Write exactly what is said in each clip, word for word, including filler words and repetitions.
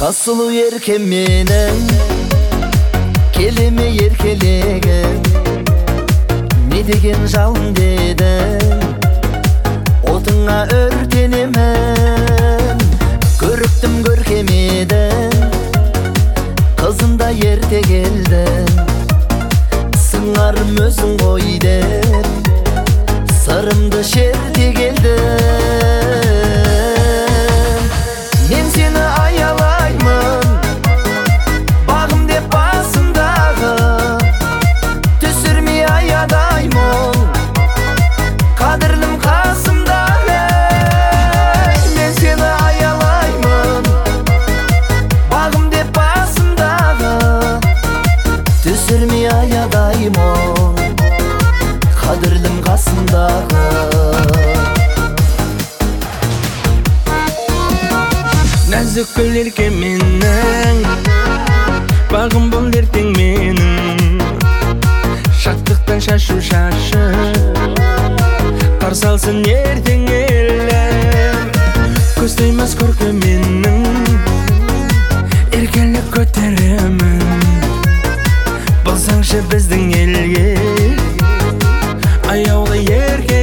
Kasılı erken menen kelime erkelegen ne degen жалын dedin otuna örtenemen көрүктүм көркемеден kızında ерте келдin сыңарым өзүң кой деп сырымды шерте келдин мен сени аялаймын багым деп басындагы түсүрмей аядаймын кадырлым касымдагы мен сени аялаймын багым деп басындагы түсүрмей аядаймын кадырлым касымдагы Нәзік гүл ерке менің бағым бұл ертең менің шаттықтан шашу шашы қарсы алсын ертең елім көз таймас көркем менің еркелік көтеремін болсаңшы біздің елге аяулы ерке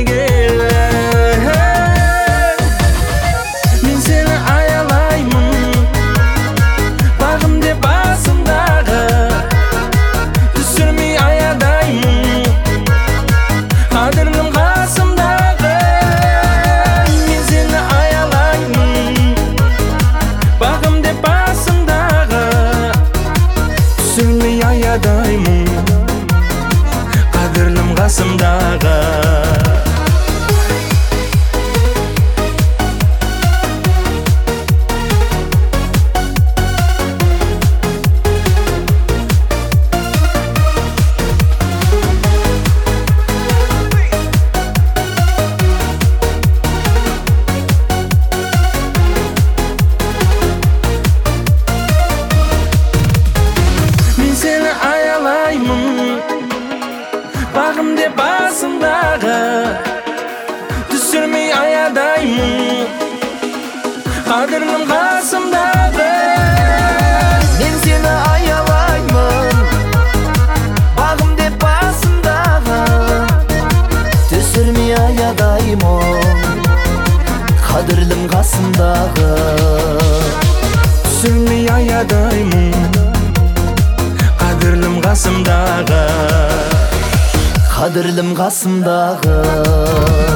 аядаймын қадірлім қасымдағы бағым деп басымдағы түсірмей аядаймын қадірлім қасымдағы мен сені аялаймын бағым деп басымдағы түсірмей аядаймын қадірлім қасымдағы түсірмей аядаймын қадірлім қасымдағы Қадірлім қасымдағы